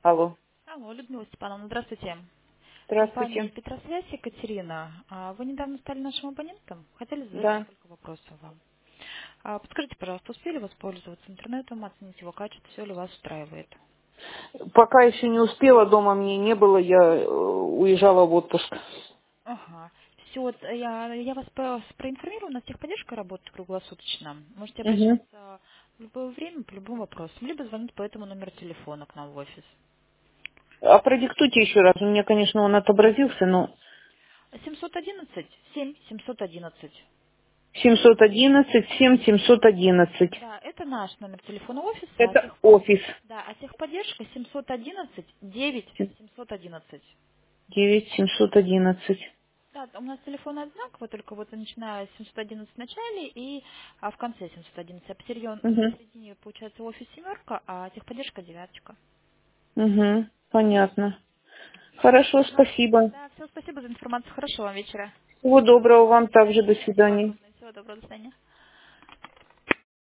Алло. Алло, Людмила Степановна, здравствуйте. Компания Здравствуйте. Петросвязь, Екатерина. Вы недавно стали нашим абонентом? Хотели задать Да. несколько вопросов вам. Подскажите, пожалуйста, успели воспользоваться интернетом, оценить его качество, все ли вас устраивает? Пока еще не успела, дома мне не было, я уезжала в отпуск. Ага. Все, я вас проинформирую, у нас техподдержка работает круглосуточно. Можете Угу. обращаться в любое время по любым вопросам, либо звонить по этому номеру телефона к нам в офис. А продиктуйте еще раз. У меня, конечно, он отобразился, но 711 7 711. 711 7 711. Да, это наш номер телефона офиса, Это офис. да, а техподдержка 711 9 711. 9 711. Да, у нас телефонный знак, вот только вот начиная с 711 в начале и в конце 711. А Угу. посередине получается офис семерка, а техподдержка девяточка. Угу. Понятно. Хорошо, Да, спасибо. да, все, спасибо за информацию. Хорошего вам вечера. Всего доброго вам Да, также. До спасибо. свидания.